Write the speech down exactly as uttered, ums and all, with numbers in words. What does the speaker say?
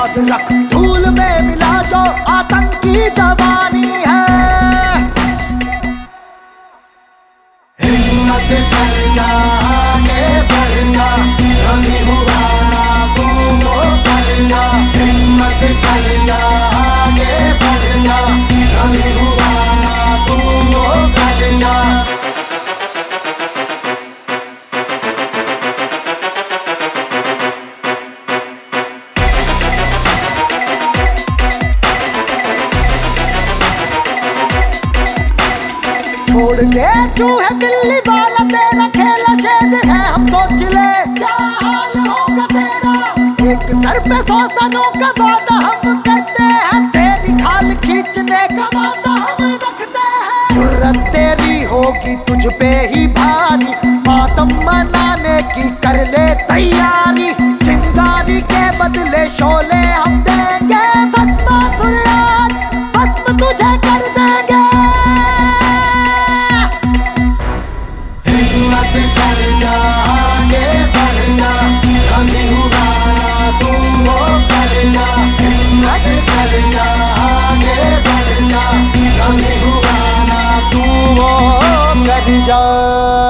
याद रख धूल में मिला जो आतंकी जवानी है। हिम्मत कर जा आगे बढ़ जा, कभी हुआ ना तू वो कर जा। हिम्मत कर जा आगे बढ़ जा, कभी हुआ ना तू वो कर जा। छोड़ दे चूहे बिल्ली वाला तेरा खेल शेर है, हम सोच ले क्या हाल होगा तेरा। एक सर पे सौ सनों का वादा हम करते हैं, तेरी खाल खींचने का वादा हम रखते हैं। जुर्रत तेरी होगी तुझ पे ही भारी, मातम मनाने की कर ले तैयारी। चिंगारी के बदले शोले हम देंगे, भस्मासुर भस्म तुझे कर देंगे। हिम्मत कर जा आगे बढ़ जा, कभी हुआ ना तू वो कर जा। हिम्मत कर जा आगे बढ़ जा, कभी हुआ ना तू वो कर जा।